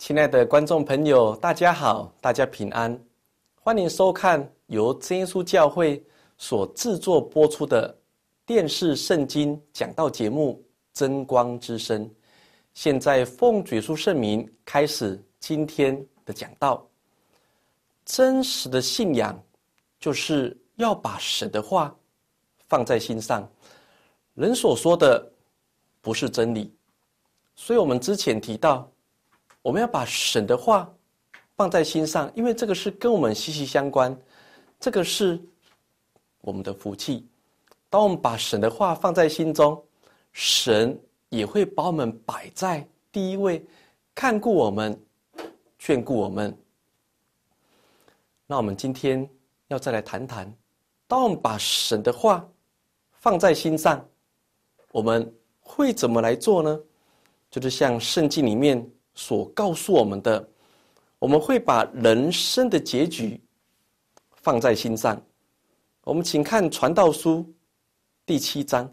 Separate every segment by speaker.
Speaker 1: 亲爱的观众朋友，大家好，大家平安，欢迎收看由真耶稣教会所制作播出的电视圣经讲道节目《真光之声》。现在奉主耶稣圣名开始今天的讲道。真实的信仰就是要把神的话放在心上，人所说的不是真理。所以我们之前提到，我们要把神的话放在心上，因为这个是跟我们息息相关，这个是我们的福气。当我们把神的话放在心中，神也会把我们摆在第一位，看顾我们，眷顾我们。那我们今天要再来谈谈，当我们把神的话放在心上，我们会怎么来做呢？就是像圣经里面所告诉我们的，我们会把人生的结局放在心上。我们请看传道书第7章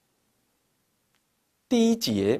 Speaker 1: 第1节，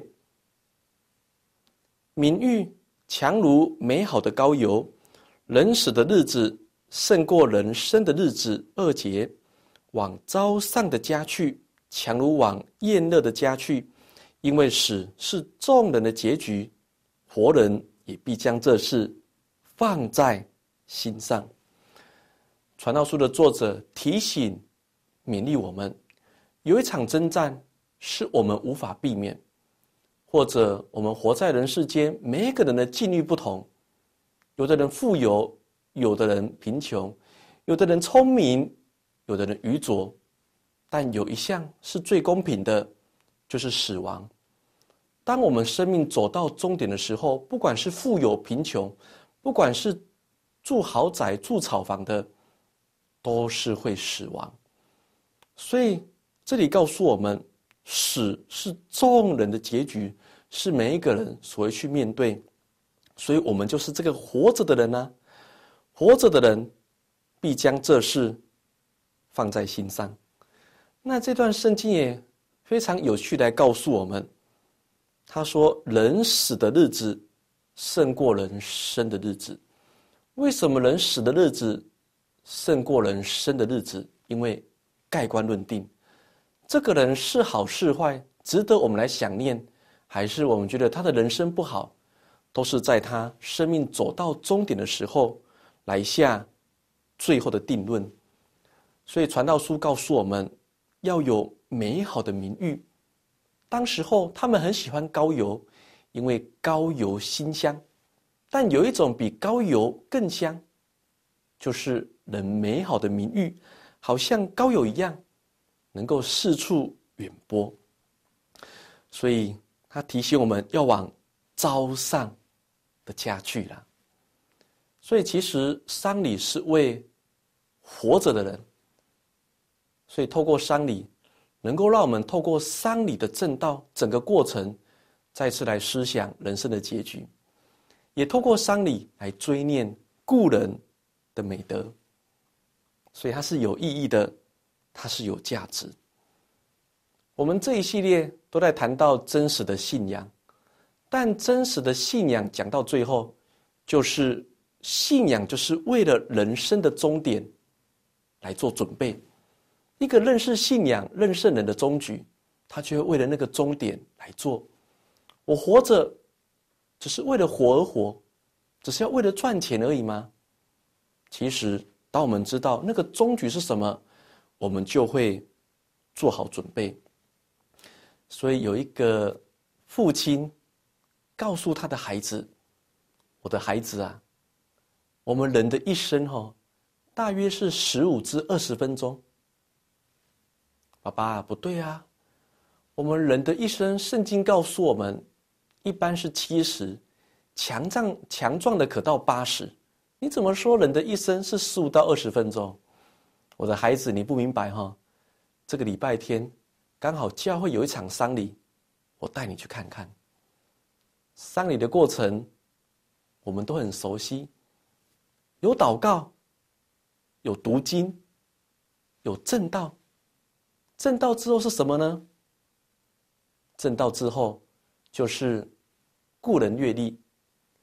Speaker 1: 名誉强如美好的膏油，人死的日子胜过人生的日子。2节，往招上的家去，强如往宴乐的家去，因为死是众人的结局，活人也必将这事放在心上。传道书的作者提醒勉励我们，有一场征战是我们无法避免，或者我们活在人世间，每一个人的境遇不同，有的人富有，有的人贫穷，有的人聪明，有的人愚拙，但有一项是最公平的，就是死亡。当我们生命走到终点的时候，不管是富有贫穷，不管是住豪宅住草房的，都是会死亡。所以这里告诉我们，死是众人的结局，是每一个人所会去面对。所以我们就是这个活着的人啊，活着的人必将这事放在心上。那这段圣经也非常有趣地来告诉我们，他说人死的日子胜过人生的日子。为什么人死的日子胜过人生的日子？因为盖棺论定，这个人是好是坏，值得我们来想念，还是我们觉得他的人生不好，都是在他生命走到终点的时候来下最后的定论。所以传道书告诉我们要有美好的名誉。当时候他们很喜欢膏油，因为膏油馨香，但有一种比膏油更香，就是人美好的名誉，好像膏油一样，能够四处远播。所以他提醒我们要往招上的家去了。所以其实丧礼是为活着的人，所以透过丧礼能够让我们透过丧礼的正道整个过程再次来思想人生的结局，也透过丧礼来追念故人的美德。所以它是有意义的，它是有价值。我们这一系列都在谈到真实的信仰，但真实的信仰讲到最后，就是信仰就是为了人生的终点来做准备。一个认识信仰认识人的终局，他就会为了那个终点来做。我活着只是为了活而活，只是要为了赚钱而已吗？其实当我们知道那个终局是什么，我们就会做好准备。所以有一个父亲告诉他的孩子，我的孩子啊，我们人的一生大约是15至20分钟。爸爸，不对啊，我们人的一生圣经告诉我们一般是70，强壮的可到80，你怎么说人的一生是15到20分钟？我的孩子，你不明白这个礼拜天刚好教会有一场丧礼，我带你去看看。丧礼的过程我们都很熟悉，有祷告，有读经，有证道。证道之后是什么呢？证道之后就是故人阅历，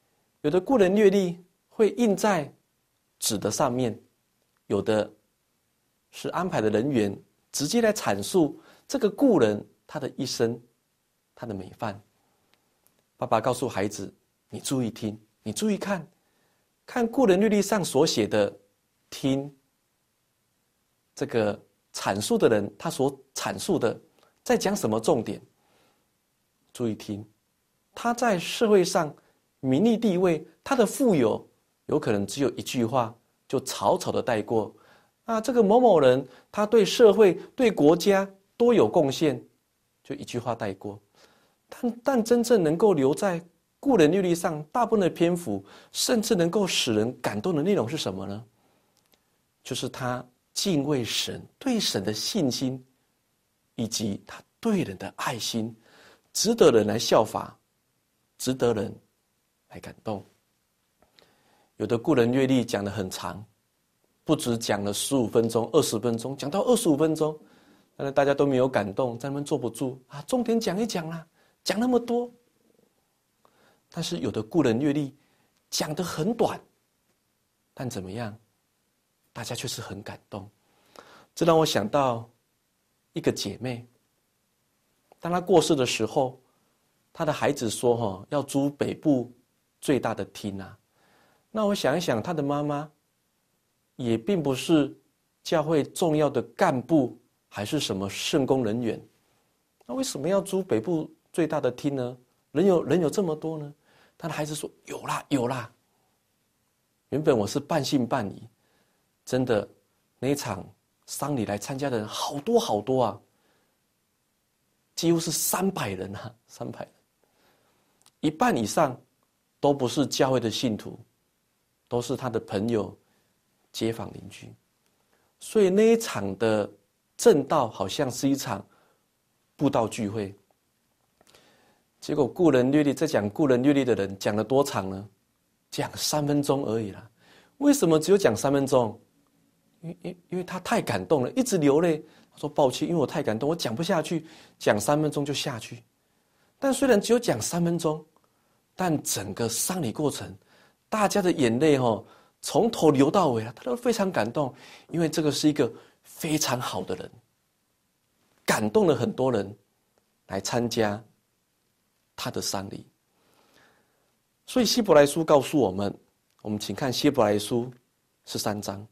Speaker 1: 有的故人略历会印在纸的上面，有的是安排的人员直接来阐述这个故人他的一生，他的美范。爸爸告诉孩子，你注意听，你注意看，看故人略历上所写的，听这个阐述的人他所阐述的在讲什么重点。注意听，他在社会上名利地位，他的富有有可能只有一句话就草草的带过。这个某某人他对社会对国家多有贡献，就一句话带过。但真正能够留在故人略历上大部分的篇幅，甚至能够使人感动的内容是什么呢？就是他敬畏神，对神的信心，以及他对人的爱心，值得人来效法，值得人来感动。有的故人略历讲得很长，不止讲了15分钟、20分钟，讲到25分钟，但是大家都没有感动，在那边坐不住重点讲一讲啦，讲那么多。但是有的故人略历讲得很短，但怎么样，大家却是很感动。这让我想到一个姐妹，当她过世的时候，她的孩子说要租北部最大的厅那我想一想，她的妈妈也并不是教会重要的干部，还是什么圣工人员，那为什么要租北部最大的厅呢？人有这么多呢？他的孩子说有啦。原本我是半信半疑，真的那一场丧礼来参加的人好多几乎是300人300人，一半以上都不是教会的信徒，都是他的朋友、街坊邻居。所以那一场的正道好像是一场布道聚会。结果故人略历在讲故人略历的人讲了多长呢？讲3分钟而已啦。为什么只有讲3分钟？因为他太感动了，一直流泪。他说抱歉，因为我太感动，我讲不下去，讲3分钟就下去。但虽然只有讲3分钟，但整个丧礼过程，大家的眼泪从头流到尾他都非常感动，因为这个是一个非常好的人，感动了很多人来参加他的丧礼。所以希伯来书告诉我们请看希伯来书13章。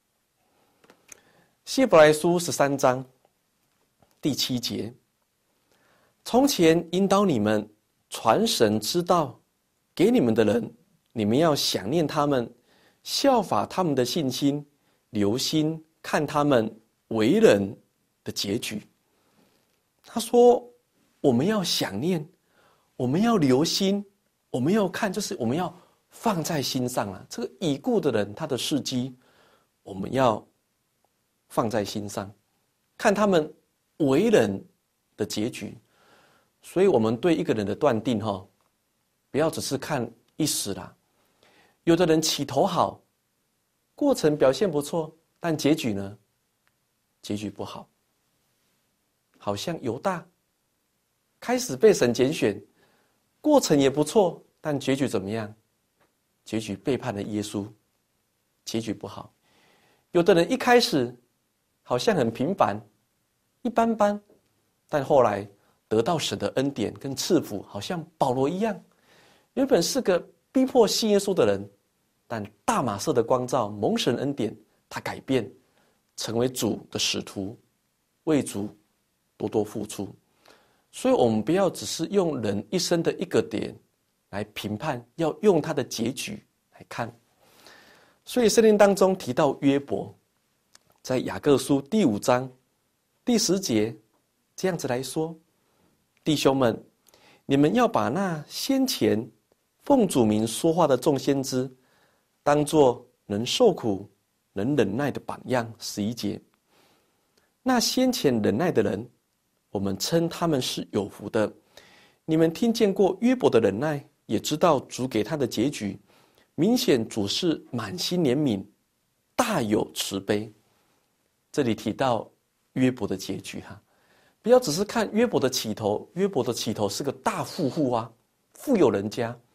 Speaker 1: 希伯来书13章第7节，从前引导你们传神之道给你们的人，你们要想念他们，效法他们的信心，留心看他们为人的结局。他说我们要想念，我们要留心，我们要看，就是我们要放在心上这个已故的人他的事迹，我们要放在心上，看他们为人的结局。所以我们对一个人的断定不要只是看一时啦。有的人起头好，过程表现不错，但结局呢？结局不好。好像犹大开始被神拣选，过程也不错，但结局怎么样？结局背叛了耶稣，结局不好。有的人一开始好像很平凡，一般般，但后来得到神的恩典跟赐福，好像保罗一样，原本是个逼迫信耶稣的人，但大马色的光照蒙神恩典，他改变，成为主的使徒，为主多多付出。所以我们不要只是用人一生的一个点来评判，要用他的结局来看。所以圣经当中提到约伯，在雅各书第5章第10节这样子来说，弟兄们，你们要把那先前奉主名说话的众先知当作能受苦能忍耐的榜样。11节，那先前忍耐的人，我们称他们是有福的。你们听见过约伯的忍耐，也知道主给他的结局，明显主是满心怜悯，大有慈悲。这里提到约伯的结局不要只是看约伯的起头，约伯的起头是个大富户富有人家，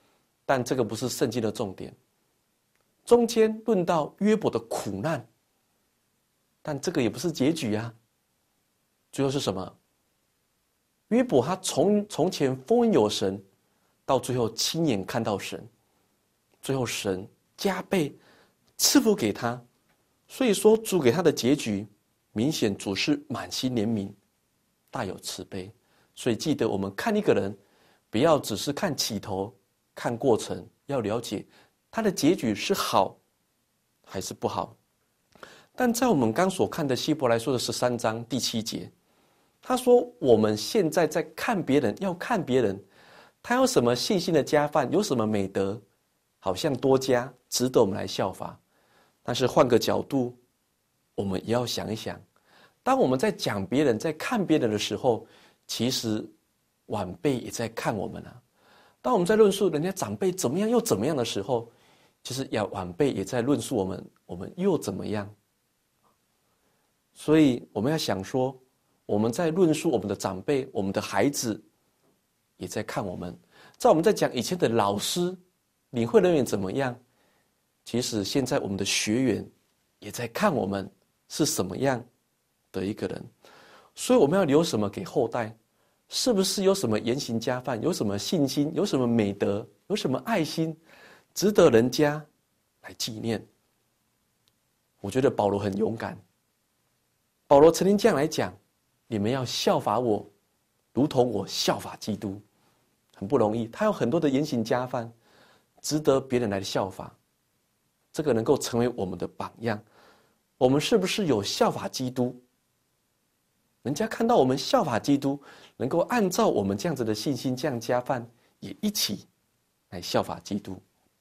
Speaker 1: 但这个不是圣经的重点。中间论到约伯的苦难，但这个也不是结局啊。最后是什么？约伯他从前风闻有神，到最后亲眼看到神，最后神加倍赐福给他。所以说主给他的结局，明显主是满心怜悯，大有慈悲。所以记得我们看一个人，不要只是看起头，看过程，要了解他的结局是好还是不好。但在我们刚所看的希伯来书的13章第7节，他说我们现在在看别人，要看别人他有什么信心的加范，有什么美德，好像多加，值得我们来效法。但是换个角度，我们也要想一想，当我们在讲别人，在看别人的时候，其实晚辈也在看我们啊。当我们在论述人家长辈怎么样又怎么样的时候，其实晚辈也在论述我们又怎么样。所以我们要想说，我们在论述我们的长辈，我们的孩子也在看我们。在我们在讲以前的老师、领会人员怎么样，其实现在我们的学员也在看我们是什么样的一个人。所以我们要留什么给后代？是不是有什么言行加范，有什么信心，有什么美德，有什么爱心，值得人家来纪念？我觉得保罗很勇敢。保罗曾经这样来讲，你们要效法我，如同我效法基督。很不容易，他有很多的言行加范，值得别人来效法。这个能够成为我们的榜样。我们是不是有效法基督？人家看到我们效法基督，能够按照我们这样子的信心这样加范，也一起来效法基督。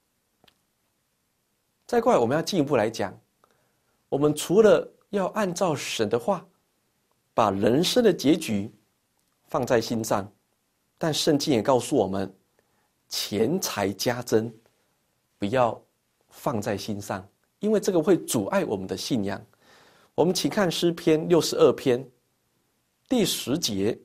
Speaker 1: 再过来我们要进一步来讲，我们除了要按照神的话，把人生的结局放在心上，但圣经也告诉我们，钱财加增不要放在心上，因为这个会阻碍我们的信仰。我们请看诗篇62篇第10节，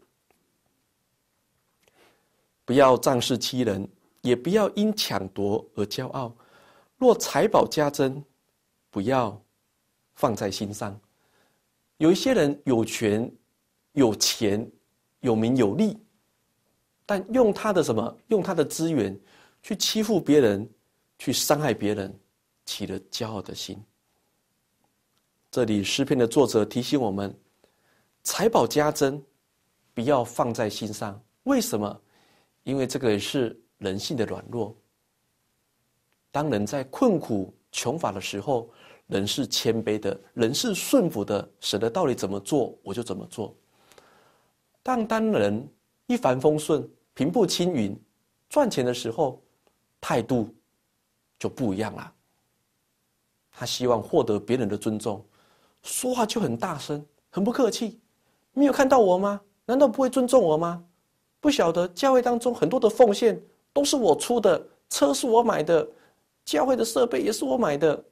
Speaker 1: 不要仗势欺人，也不要因抢夺而骄傲。若财宝加增，不要放在心上。有一些人有权、有钱、有名有利，但用他的什么？用他的资源去欺负别人，去伤害别人，起了骄傲的心。这里诗篇的作者提醒我们，财宝加增不要放在心上。为什么？因为这个也是人性的软弱。当人在困苦穷乏的时候，人是谦卑的，人是顺服的，神的道理怎么做我就怎么做。当人一帆风顺、平步青云、赚钱的时候，态度就不一样了。他希望获得别人的尊重，说话就很大声，很不客气。没有看到我吗？难道不会尊重我吗？不晓得教会当中很多的奉献都是我出的，车是我买的，教会的设备也是我买的。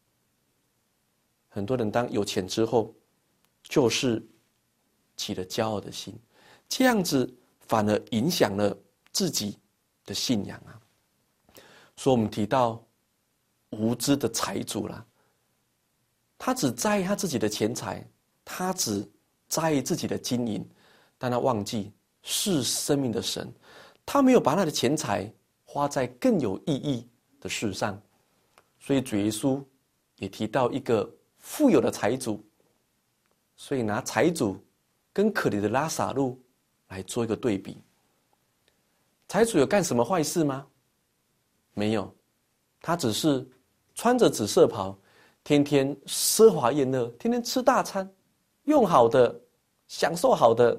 Speaker 1: 很多人当有钱之后，就是起了骄傲的心，这样子反而影响了自己的信仰啊。所以我们提到无知的财主啦，他只在意他自己的钱财，他只在意自己的经营，但他忘记是生命的神，他没有把他的钱财花在更有意义的事上。所以主耶稣也提到一个富有的财主，所以拿财主跟可怜的拉撒路来做一个对比。财主有干什么坏事吗？没有，他只是穿着紫色袍，天天奢华宴乐，天天吃大餐，用好的，享受好的。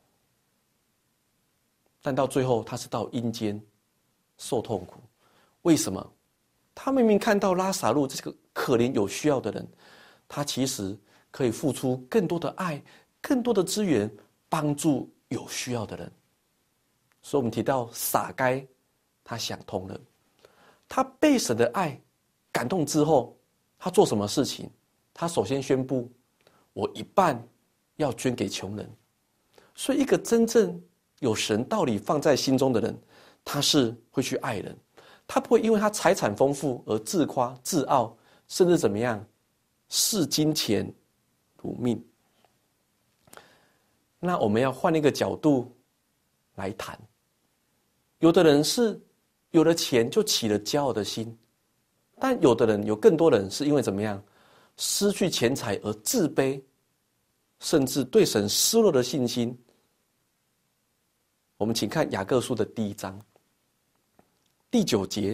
Speaker 1: 但到最后他是到阴间受痛苦。为什么？他明明看到拉撒路这个可怜有需要的人，他其实可以付出更多的爱，更多的资源，帮助有需要的人。所以我们提到撒该，他想通了，他被神的爱感动之后，他做什么事情？他首先宣布，我一半要捐给穷人。所以一个真正有神道理放在心中的人，他是会去爱人， 他不会因为他财产丰富而自夸自傲，甚至怎么样视金钱如命。那我们要换一个角度来谈，有的人是有了钱就起了骄傲的心，但有的人，有更多人是因为怎么样失去钱财而自卑，甚至对神失落的信心。我们请看雅各书的第1章第9节，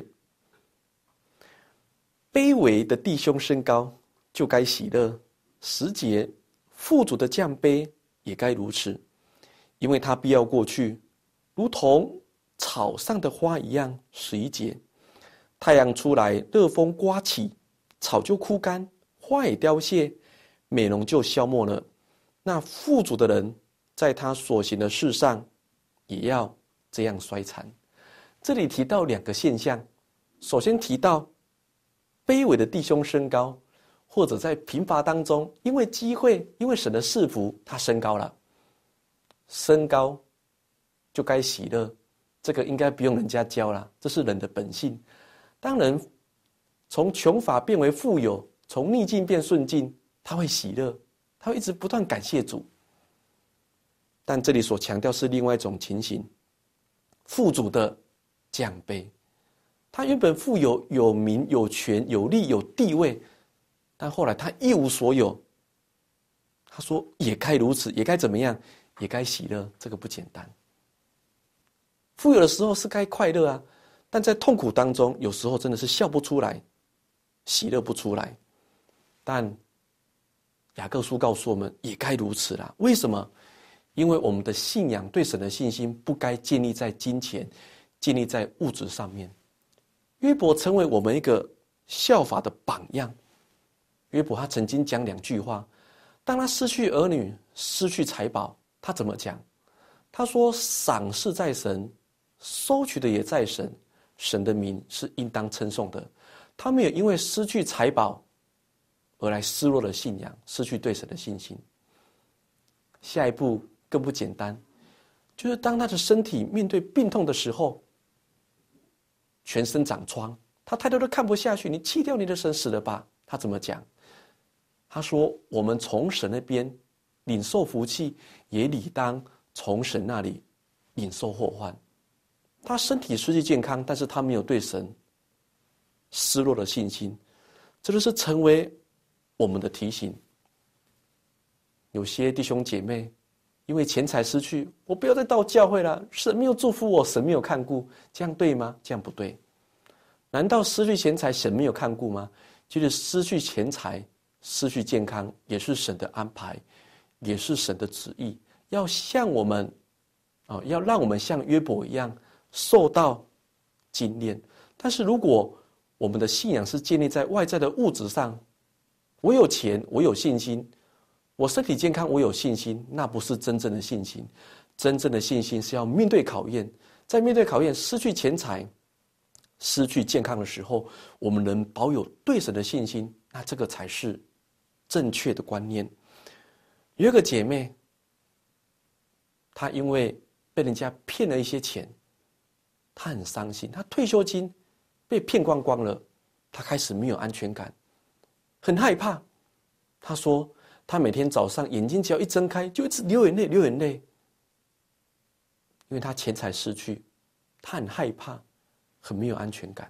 Speaker 1: 卑微的弟兄升高，就该喜乐。10节，富足的降卑，也该如此，因为他必要过去，如同草上的花一样。11节，太阳出来，热风刮起，草就枯干，花也凋谢，美容就消没了。那富足的人，在他所行的事上，也要这样衰残。这里提到2个现象，首先提到卑微的弟兄升高，或者在贫乏当中，因为机会，因为神的赐福，他升高了。升高就该喜乐，这个应该不用人家教了，这是人的本性。当人从穷乏变为富有，从逆境变顺境，他会喜乐，他会一直不断感谢主。但这里所强调是另外一种情形，富足的降卑。他原本富有，有名有权有利有地位，但后来他一无所有。他说也该如此，也该怎么样，也该喜乐，这个不简单。富有的时候是该快乐啊，但在痛苦当中，有时候真的是笑不出来，喜乐不出来。但雅各书告诉我们，也该如此啦。为什么？因为我们的信仰，对神的信心，不该建立在金钱，建立在物质上面。约伯成为我们一个效法的榜样。约伯他曾经讲2句话，当他失去儿女，失去财宝，他怎么讲？他说，赏赐在神，收取的也在神，神的名是应当称颂的。他没有因为失去财宝而来失落了信仰，失去对神的信心。下一步更不简单，就是当他的身体面对病痛的时候，全身长疮，他太多都看不下去，你弃掉你的神死了吧？他怎么讲？他说，我们从神那边领受福气，也理当从神那里领受祸患。他身体失去健康，但是他没有对神失落的信心，这就是成为我们的提醒。有些弟兄姐妹因为钱财失去，我不要再到教会了，神没有祝福我，神没有看顾，这样对吗？这样不对。难道失去钱财神没有看顾吗？就是失去钱财，失去健康，也是神的安排，也是神的旨意，要像我们要让我们像约伯一样受到精炼。但是如果我们的信仰是建立在外在的物质上，我有钱，我有信心，我身体健康，我有信心，那不是真正的信心。真正的信心是要面对考验，在面对考验失去钱财，失去健康的时候，我们能保有对神的信心，那这个才是正确的观念。有一个姐妹，她因为被人家骗了一些钱，她很伤心，她退休金被骗光光了，她开始没有安全感，很害怕。她说她每天早上眼睛只要一睁开，就一直流眼泪，流眼泪，因为她钱财失去，她很害怕，很没有安全感。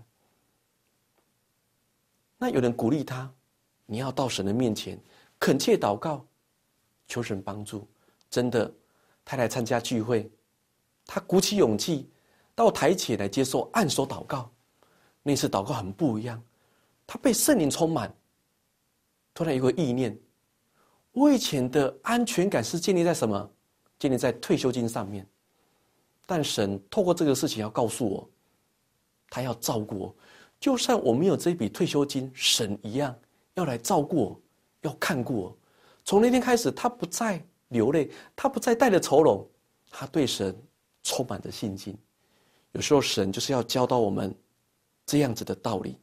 Speaker 1: 那有人鼓励她，你要到神的面前恳切祷告，求神帮助。真的，她来参加聚会，她鼓起勇气到台前来接受按手祷告。那次祷告很不一样，她被圣灵充满，突然有个意念，我以前的安全感是建立在什么？建立在退休金上面。但神透过这个事情要告诉我，他要照顾我，就算我没有这笔退休金，神一样要来照顾我，要看顾我。从那天开始，他不再流泪，他不再带着愁容，他对神充满着信心。有时候神就是要教导我们这样子的道理。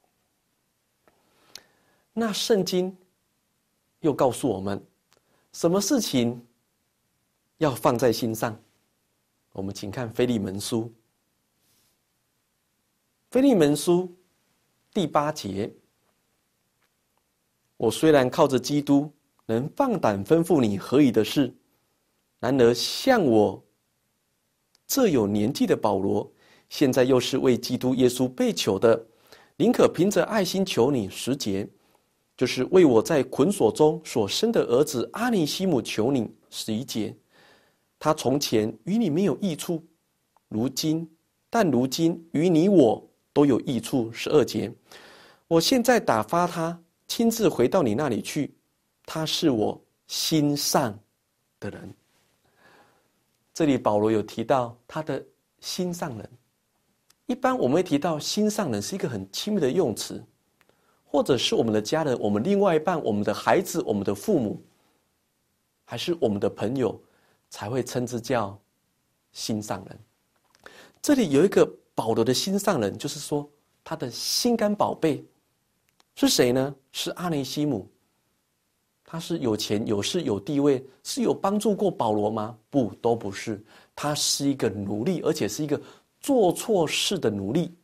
Speaker 1: 那圣经又告诉我们，什么事情要放在心上？我们请看腓利门书。 腓利门书第8节，我虽然靠着基督能放胆吩咐你合宜的事，然而像我这有年纪的保罗，现在又是为基督耶稣被囚的，宁可凭着爱心求你10节，就是为我在捆锁中所生的儿子阿尼西姆求你11节，他从前与你没有益处，但如今与你我都有益处12节，我现在打发他亲自回到你那里去，他是我心上的人。这里保罗有提到他的心上人，一般我们会提到心上人是一个很亲密的用词，或者是我们的家人，我们另外一半，我们的孩子，我们的父母，还是我们的朋友，才会称之叫心上人。这里有一个保罗的心上人，就是说他的心肝宝贝是谁呢？是阿尼西姆。他是有钱有势有地位，是有帮助过保罗吗？不，都不是。他是一个奴隶，而且是一个做错事的奴隶。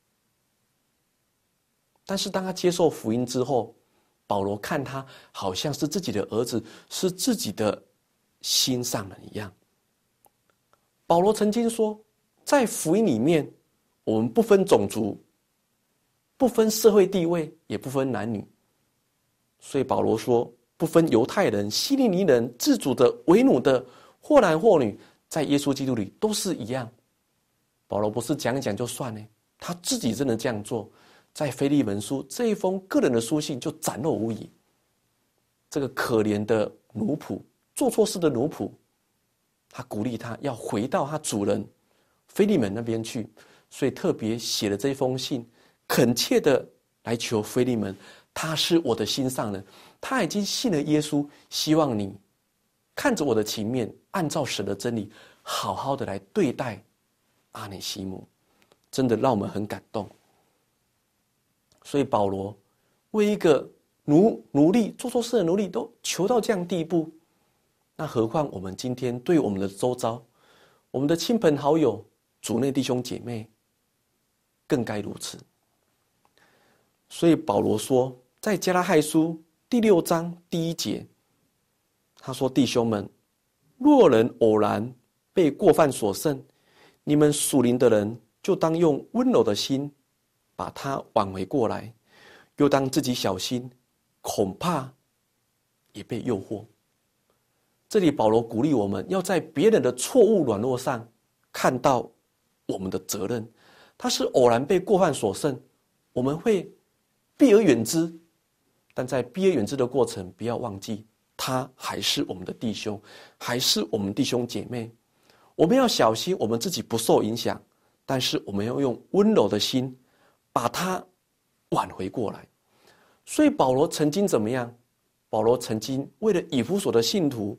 Speaker 1: 但是当他接受福音之后，保罗看他好像是自己的儿子，是自己的心上人一样。保罗曾经说，在福音里面，我们不分种族，不分社会地位，也不分男女。所以保罗说，不分犹太人、希利尼人、自主的、为奴的，或男或女，在耶稣基督里都是一样。保罗不是讲一讲就算了，他自己真的这样做。在腓利门书这一封个人的书信就展露无遗。这个可怜的奴仆，做错事的奴仆，他鼓励他要回到他主人腓利门那边去，所以特别写了这封信，恳切的来求腓利门，他是我的心上人，他已经信了耶稣，希望你看着我的情面，按照神的真理，好好的来对待阿尼西姆。真的让我们很感动。所以保罗为一个奴隶做错事的奴隶都求到这样地步，那何况我们今天对我们的周遭，我们的亲朋好友、主内弟兄姐妹更该如此。所以保罗说，在加拉太书第6章第1节，他说，弟兄们，若人偶然被过犯所胜，你们属灵的人就当用温柔的心把他挽回过来，又当自己小心，恐怕也被诱惑。这里保罗鼓励我们要在别人的错误软弱上看到我们的责任。他是偶然被过犯所胜，我们会避而远之，但在避而远之的过程，不要忘记他还是我们的弟兄，还是我们弟兄姐妹。我们要小心我们自己不受影响，但是我们要用温柔的心把他挽回过来。所以保罗曾经怎么样？保罗曾经为了以弗所的信徒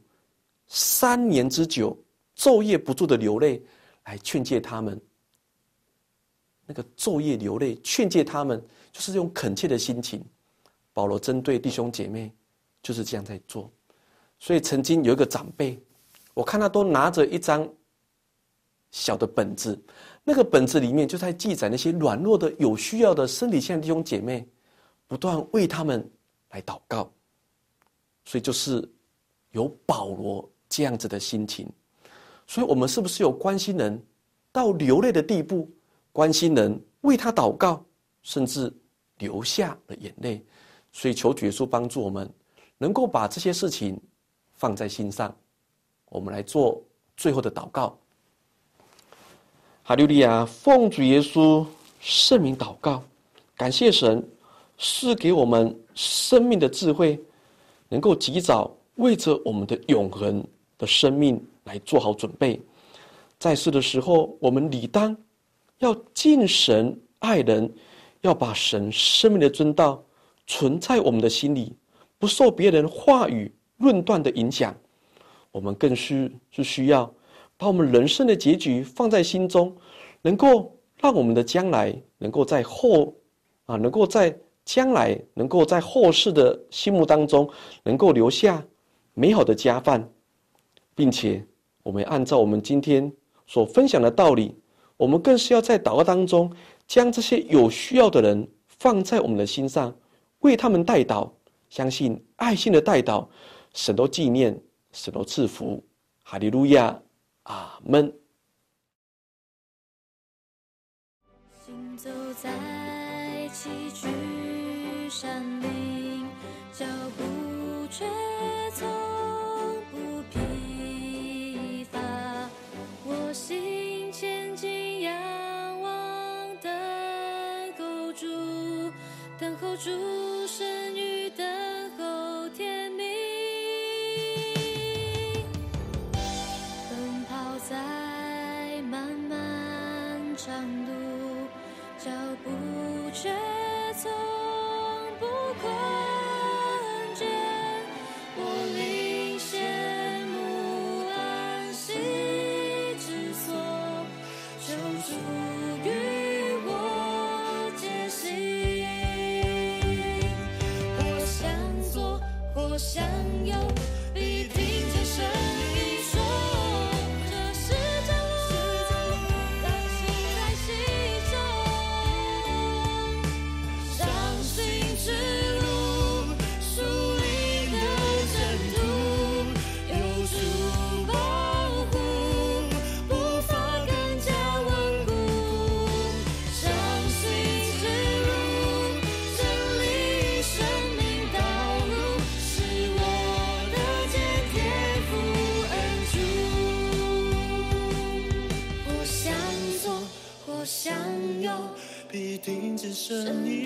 Speaker 1: 3年之久，昼夜不住的流泪来劝诫他们。那个昼夜流泪劝诫他们，就是用恳切的心情。保罗针对弟兄姐妹就是这样在做。所以曾经有一个长辈，我看他都拿着一张小的本子，那个本子里面就在记载那些软弱的、有需要的身体线的弟兄姐妹，不断为他们来祷告。所以就是有保罗这样子的心情。所以我们是不是有关心人到流泪的地步，关心人为他祷告，甚至流下了眼泪？所以求主耶稣帮助我们能够把这些事情放在心上。我们来做最后的祷告。哈利路亚，奉主耶稣圣名祷告，感谢神赐给我们生命的智慧，能够及早为着我们的永恒的生命来做好准备。在世的时候，我们理当要敬神爱人，要把神生命的真道存在我们的心里，不受别人话语论断的影响。我们更是需要把我们人生的结局放在心中，能够让我们的将来能够在后世的心目当中能够留下美好的佳范，并且我们按照我们今天所分享的道理，我们更是要在祷告当中将这些有需要的人放在我们的心上，为他们代祷，相信爱心的代祷，神都纪念，神都赐福。哈利路亚，阿们。
Speaker 2: 行走在崎岖山林，脚步却从不疲乏。我心前进，仰望等候主神与等候天明。奔跑在漫漫长路，脚步却从不困倦。我领羡慕安息之所，求主与我结行。或向左，或向右，必听见神意说，这是正路，但行在其中。上行之路，属灵的征途，有主保护，步伐更加稳固。上行之路，真理生命道路，是我的坚天父恩主。或向左，或向右，
Speaker 3: 必定只神意